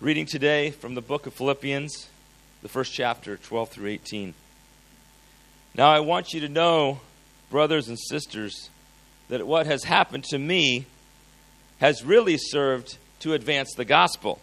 Reading today from the book of Philippians, the first chapter, 12 through 18. Now I want you to know, brothers and sisters, that what has happened to me has really served to advance the gospel.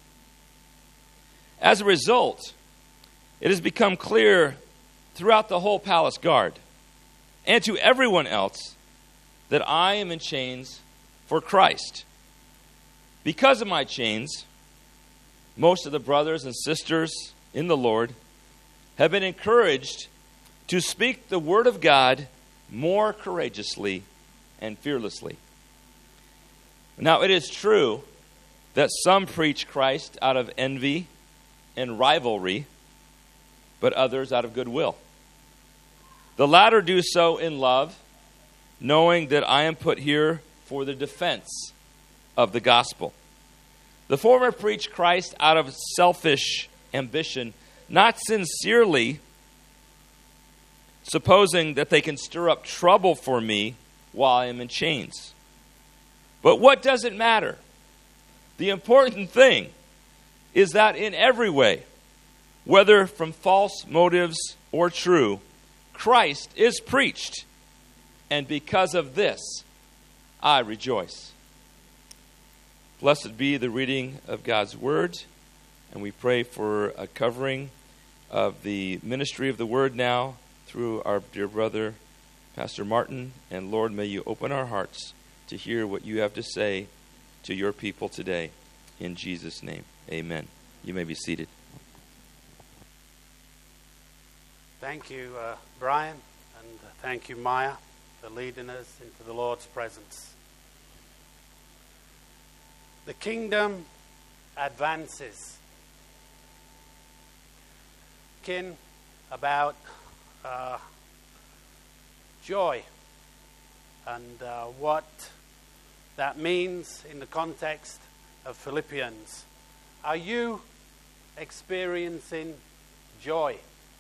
As a result, it has become clear throughout the whole palace guard and to everyone else that I am in chains for Christ. Because of my chains, most of the brothers and sisters in the Lord have been encouraged to speak the word of God more courageously and fearlessly. Now, it is true that some preach Christ out of envy and rivalry, but others out of goodwill. The latter do so in love, knowing that I am put here for the defense of the gospel. The former preach Christ out of selfish ambition, not sincerely, supposing that they can stir up trouble for me while I am in chains. But what does it matter? The important thing is that in every way, whether from false motives or true, Christ is preached, and because of this, I rejoice. Blessed be the reading of God's word, and we pray for a covering of the ministry of the word now through our dear brother, Pastor Martin. And Lord, may you open our hearts to hear what you have to say to your people today. In Jesus' name, amen. You may be seated. Thank you, Brian, and thank you, Maya, for leading us into the Lord's presence. The kingdom advances. Kin about joy and what that means in the context of Philippians. Are you experiencing joy?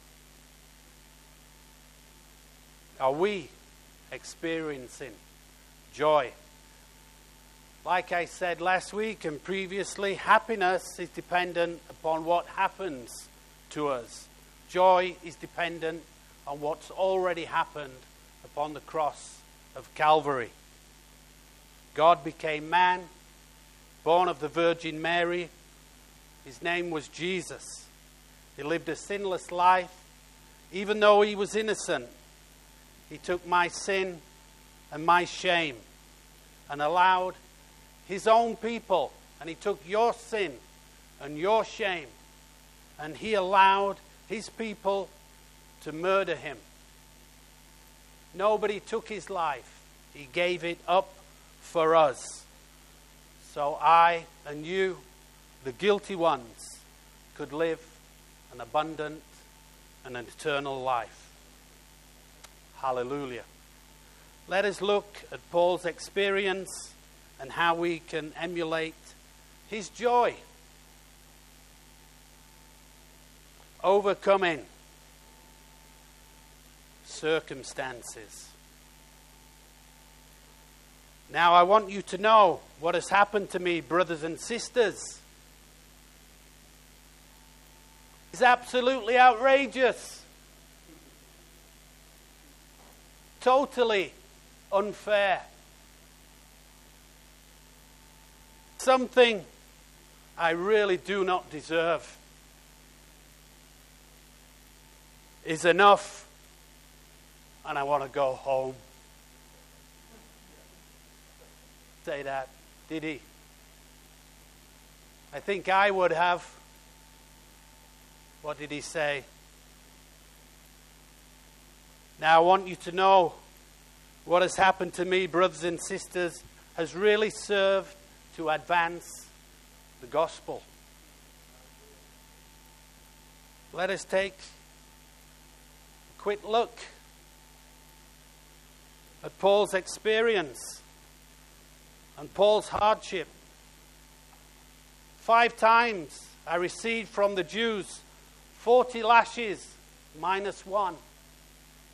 Are we experiencing joy? Like I said last week and previously, happiness is dependent upon what happens to us. Joy is dependent on what's already happened upon the cross of Calvary. God became man, born of the Virgin Mary. His name was Jesus. He lived a sinless life. Even though he was innocent, he took my sin and my shame and allowed his own people, and he took your sin and your shame, and he allowed his people to murder him. Nobody took his life. He gave it up for us. So I and you, the guilty ones, could live an abundant and an eternal life. Hallelujah. Let us look at Paul's experience and how we can emulate his joy. Overcoming circumstances. Now I want you to know what has happened to me, brothers and sisters. It's absolutely outrageous. Totally unfair. Something I really do not deserve is enough, and I want to go home. Say that, did he? I think I would have. What did he say? Now I want you to know what has happened to me, brothers and sisters, has really served to advance the gospel. Let us take a quick look at Paul's experience and Paul's hardship. 5 times I received from the Jews 40 lashes minus 1.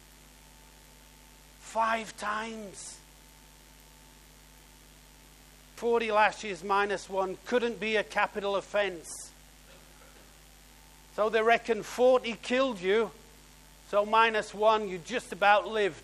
5 times. 40 lashes minus 1 couldn't be a capital offense. So they reckon 40 killed you, so minus 1 you just about lived.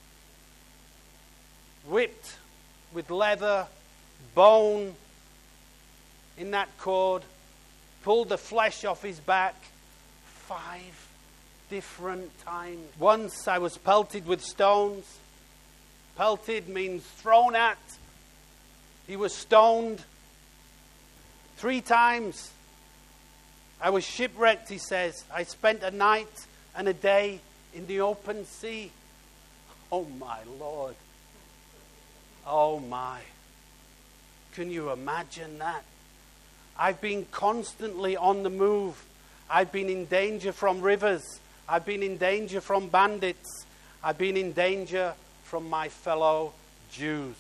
Whipped with leather, bone in that cord, pulled the flesh off his back 5 different times. Once I was pelted with stones. Pelted means thrown at. He was stoned 3 times. I was shipwrecked, he says. I spent a night and a day in the open sea. Oh my Lord. Oh my. Can you imagine that? I've been constantly on the move. I've been in danger from rivers. I've been in danger from bandits. I've been in danger from my fellow Jews.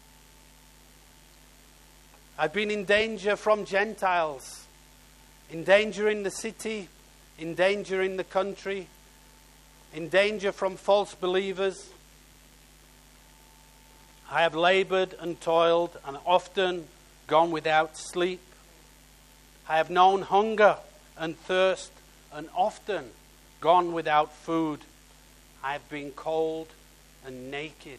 I've been in danger from Gentiles. In danger in the city. In danger in the country. In danger from false believers. I have labored and toiled and often gone without sleep. I have known hunger and thirst and often gone without food. I have been cold and naked.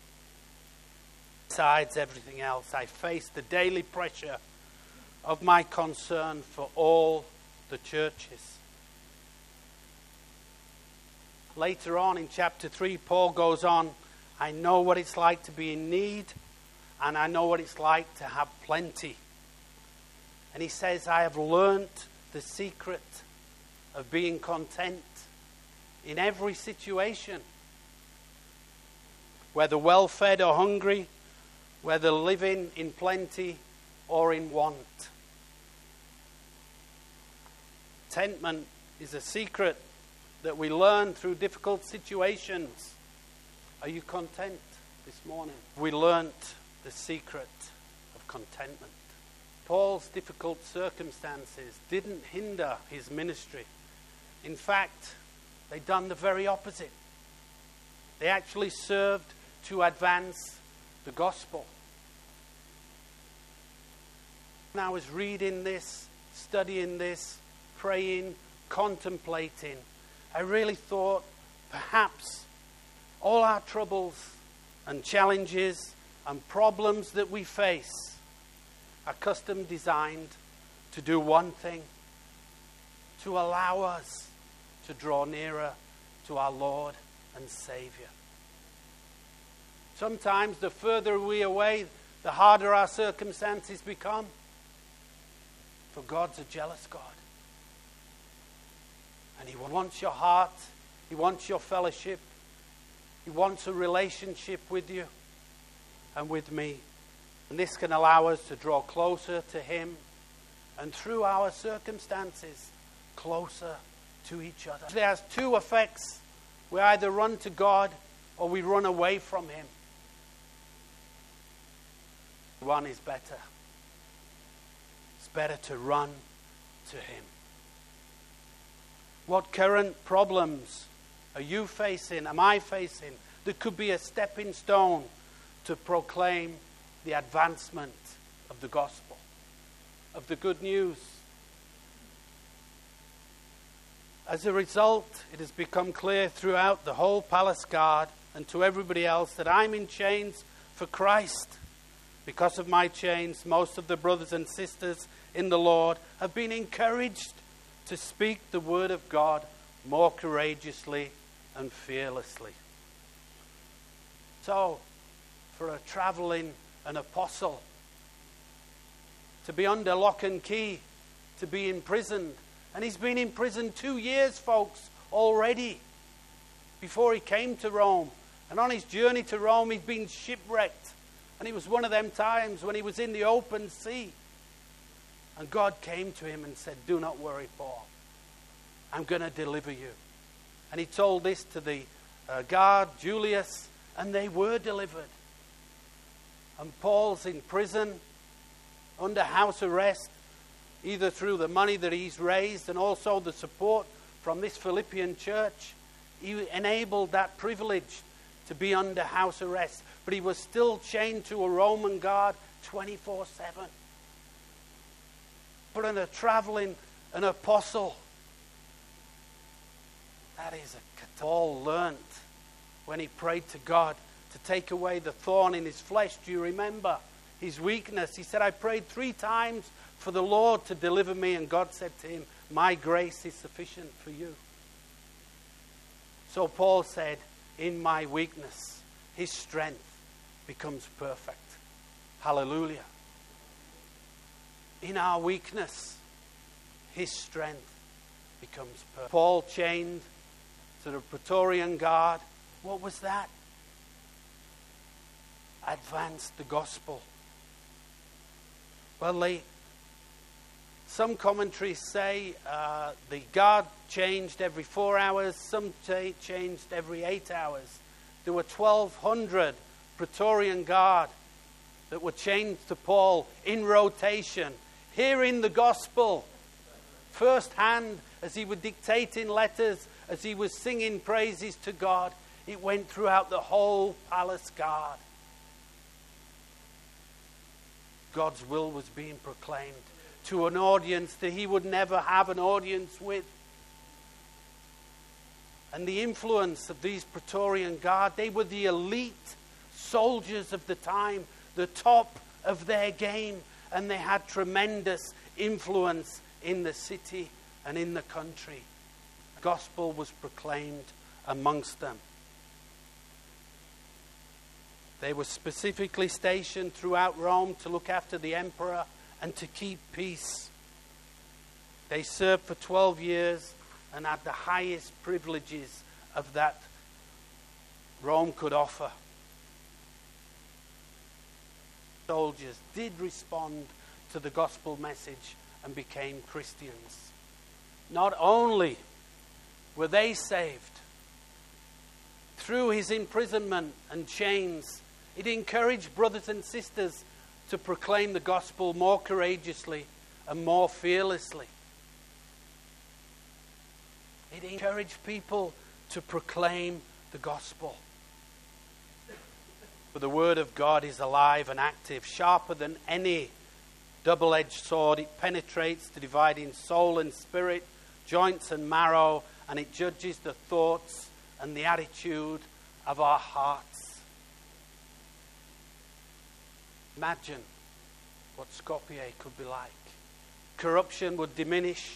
Besides everything else, I face the daily pressure of my concern for all the churches. Later on in chapter 3, Paul goes on, I know what it's like to be in need, and I know what it's like to have plenty. And he says, I have learnt the secret of being content in every situation. Whether well-fed or hungry, whether living in plenty or in want. Contentment is a secret that we learn through difficult situations. Are you content this morning? We learnt the secret of contentment. Paul's difficult circumstances didn't hinder his ministry. In fact, they done the very opposite. They actually served to advance the gospel. And I was reading this, studying this, praying, contemplating. I really thought perhaps all our troubles and challenges and problems that we face are custom designed to do one thing, to allow us to draw nearer to our Lord and Savior. Sometimes the further we away, the harder our circumstances become. For God's a jealous God. And He wants your heart. He wants your fellowship. He wants a relationship with you and with me. And this can allow us to draw closer to Him and through our circumstances, closer to each other. It has 2 effects. We either run to God or we run away from Him. One is better. It's better to run to Him. What current problems are you facing? Am I facing? That could be a stepping stone to proclaim the advancement of the gospel, of the good news. As a result, it has become clear throughout the whole palace guard and to everybody else that I'm in chains for Christ. Because of my chains, most of the brothers and sisters in the Lord have been encouraged to speak the word of God more courageously and fearlessly. So, for a traveling an apostle, to be under lock and key, to be imprisoned. And he's been in prison 2 years, folks, already, before he came to Rome. And on his journey to Rome, he'd been shipwrecked. And it was one of them times when he was in the open sea. And God came to him and said, do not worry, Paul. I'm going to deliver you. And he told this to the guard, Julius, and they were delivered. And Paul's in prison, under house arrest, either through the money that he's raised and also the support from this Philippian church. He enabled that privilege to be under house arrest but he was still chained to a Roman guard 24/7. But a traveling an apostle, that is a Paul learnt when he prayed to God to take away the thorn in his flesh. Do you remember his weakness? He said, I prayed 3 times for the Lord to deliver me, and God said to him, my grace is sufficient for you. So Paul said, in my weakness, his strength becomes perfect. Hallelujah. In our weakness, his strength becomes perfect. Paul chained to the Praetorian Guard. What was that? Advanced the gospel. Well, some commentaries say the guard changed every 4 hours. Some changed every 8 hours. There were 1,200 Praetorian Guard that were chained to Paul in rotation, hearing the gospel firsthand as he was dictating letters, as he was singing praises to God. It went throughout the whole palace guard. God's will was being proclaimed to an audience that he would never have an audience with. And the influence of these Praetorian Guard, they were the elite soldiers of the time, the top of their game, and they had tremendous influence in the city and in the country. The gospel was proclaimed amongst them. They were specifically stationed throughout Rome to look after the emperor and to keep peace. They served for 12 years and had the highest privileges of that Rome could offer. Soldiers did respond to the gospel message and became Christians. Not only were they saved through his imprisonment and chains, it encouraged brothers and sisters to proclaim the gospel more courageously and more fearlessly. It encouraged people to proclaim the gospel. For the word of God is alive and active, sharper than any double-edged sword. It penetrates to dividing soul and spirit, joints and marrow, and it judges the thoughts and the attitude of our hearts. Imagine what Skopje could be like. Corruption would diminish.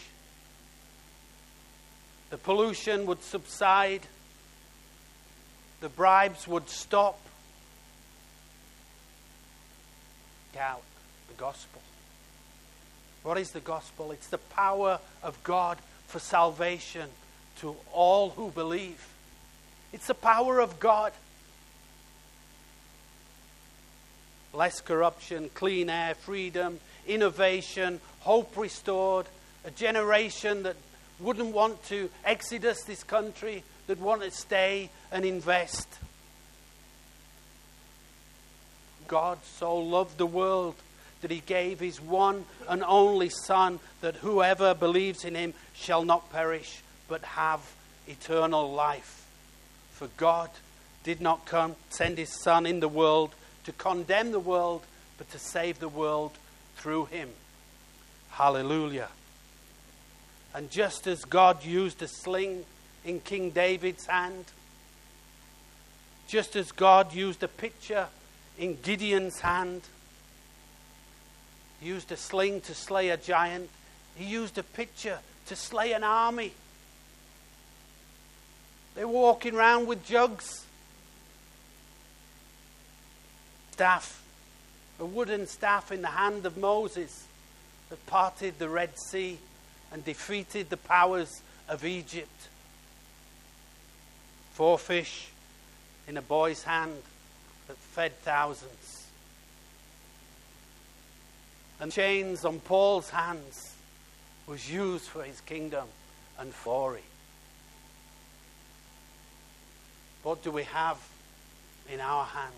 The pollution would subside. The bribes would stop. Out the gospel. What is the gospel? It's the power of God for salvation to all who believe. It's the power of God. Less corruption, clean air, freedom, innovation, hope restored, a generation that wouldn't want to exodus this country, that want to stay and invest. God so loved the world that he gave his one and only Son, that whoever believes in him shall not perish, but have eternal life. For God did not send his Son in the world to condemn the world, but to save the world through him. Hallelujah. And just as God used a sling in King David's hand, just as God used a pitcher in Gideon's hand, he used a sling to slay a giant, he used a pitcher to slay an army. They were walking around with jugs. Staff, a wooden staff in the hand of Moses that parted the Red Sea and defeated the powers of Egypt. 4 fish in a boy's hand that fed thousands. And chains on Paul's hands was used for his kingdom and glory. What do we have in our hand?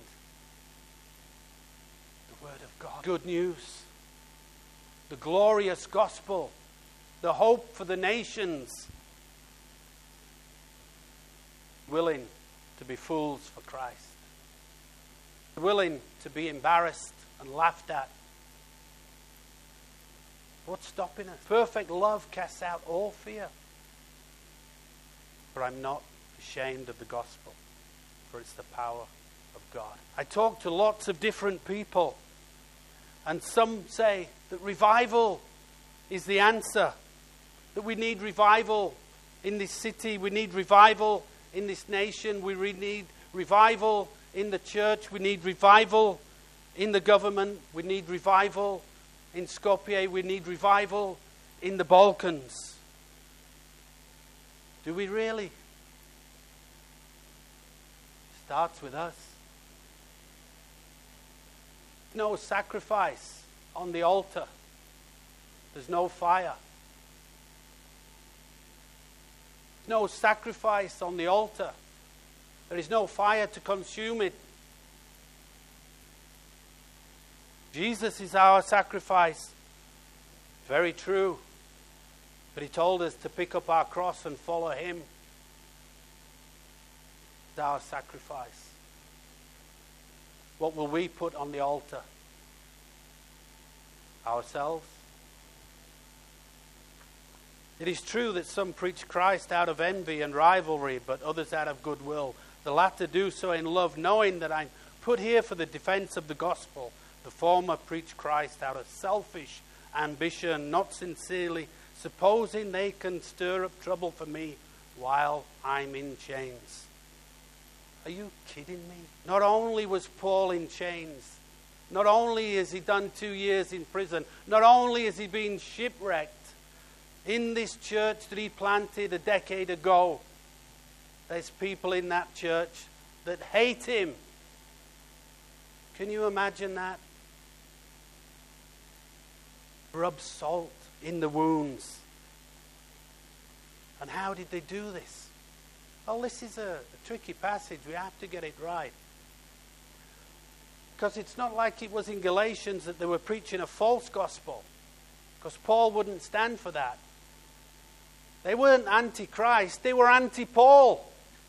The Word of God. Good news. The glorious gospel. The hope for the nations. Willing to be fools for Christ. willing to be embarrassed and laughed at. What's stopping us? Perfect love casts out all fear. For I'm not ashamed of the gospel, for it's the power of God. I talk to lots of different people, and some say that revival is the answer, that we need revival in this city, we need revival in this nation, we need revival in the church, we need revival in the government, we need revival in Skopje, we need revival in the Balkans. Do we really? Starts with us. No sacrifice on the altar. There's no fire. No sacrifice on the altar. There is no fire to consume it. Jesus is our sacrifice. Very true. But he told us to pick up our cross and follow him. It's our sacrifice. What will we put on the altar? Ourselves? It is true that some preach Christ out of envy and rivalry, but others out of goodwill. The latter do so in love, knowing that I'm put here for the defense of the gospel. The former preach Christ out of selfish ambition, not sincerely, supposing they can stir up trouble for me while I'm in chains. Are you kidding me? Not only was Paul in chains, not only has he done 2 years in prison, not only has he been shipwrecked, in this church that he planted a decade ago, there's people in that church that hate him. Can you imagine that? Rub salt in the wounds. And how did they do this? Well, this is a tricky passage. We have to get it right. Because it's not like it was in Galatians that they were preaching a false gospel. Because Paul wouldn't stand for that. They weren't anti-Christ, they were anti-Paul.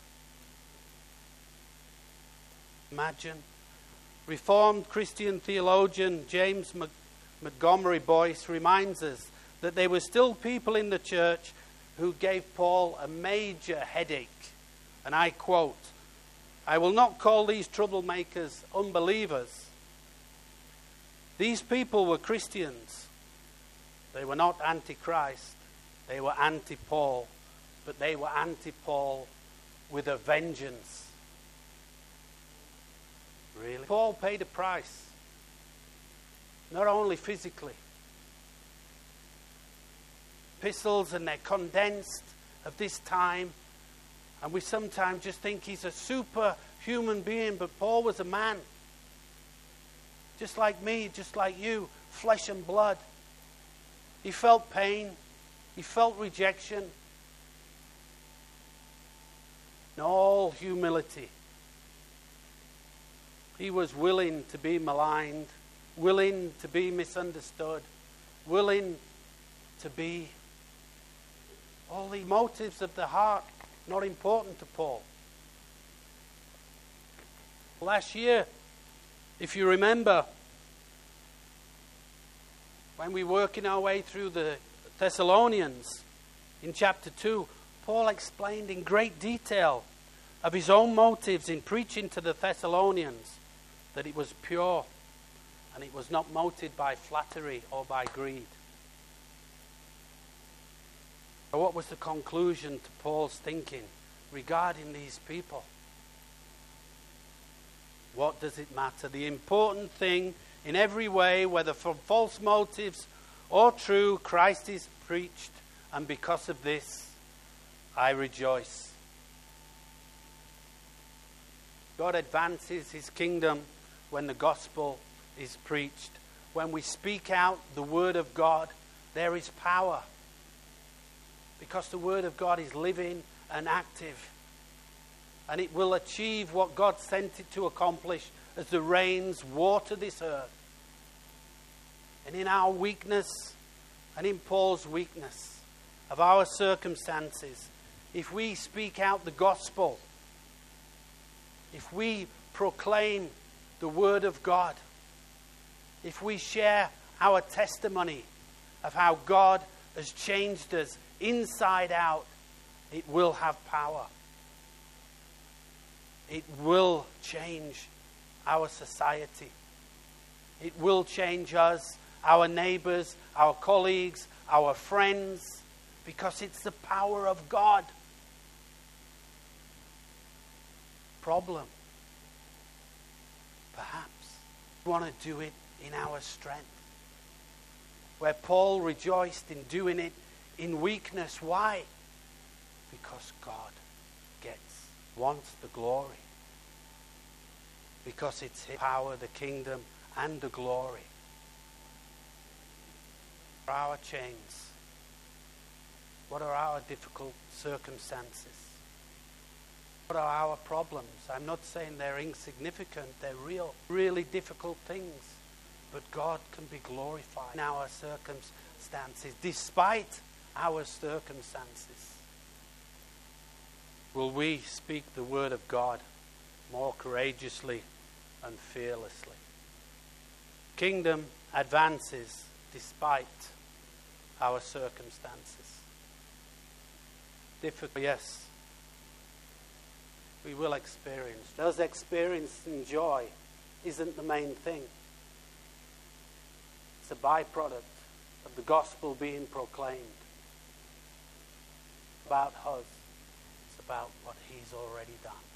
Imagine. Reformed Christian theologian James Montgomery Boyce reminds us that there were still people in the church who gave Paul a major headache. And I quote, "I will not call these troublemakers unbelievers. These people were Christians. They were not anti-Christ. They were anti-Paul. But they were anti-Paul with a vengeance." Really? Paul paid a price. Not only physically. Epistles, and they're condensed of this time. And we sometimes just think he's a superhuman being, but Paul was a man. Just like me, just like you, flesh and blood. He felt pain. He felt rejection. In all humility, he was willing to be maligned, willing to be misunderstood, willing to be all the motives of the heart not important to Paul. Last year, if you remember, when we were working our way through the Thessalonians in chapter 2, Paul explained in great detail of his own motives in preaching to the Thessalonians, that it was pure and it was not motivated by flattery or by greed. So what was the conclusion to Paul's thinking regarding these people? What does it matter? The important thing in every way, whether from false motives or true, Christ is preached, and because of this, I rejoice. God advances his kingdom when the gospel is preached. When we speak out the word of God, there is power. Because the word of God is living and active. And it will achieve what God sent it to accomplish as the rains water this earth. And in our weakness, and in Paul's weakness of our circumstances, if we speak out the gospel, if we proclaim the Word of God, if we share our testimony of how God has changed us inside out, it will have power. It will change our society. It will change us, our neighbors, our colleagues, our friends, because it's the power of God. Problem, perhaps, we want to do it in our strength. Where Paul rejoiced in doing it in weakness. Why? Because God wants the glory. Because it's His power, the kingdom, and the glory. What are our chains? What are our difficult circumstances? What are our problems? I'm not saying they're insignificant. They're real, really difficult things. But God can be glorified in our circumstances, despite our circumstances. Will we speak the word of God more courageously and fearlessly? Kingdom advances despite our circumstances. Difficult, yes. We will experience. Those experiencing joy isn't the main thing. It's a byproduct of the gospel being proclaimed. About us. It's about what He's already done.